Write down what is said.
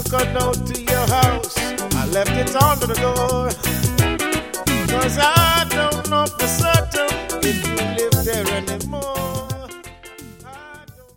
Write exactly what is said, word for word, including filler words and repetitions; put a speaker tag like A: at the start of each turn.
A: a note to your house. I left it under the door. Cause I don't know if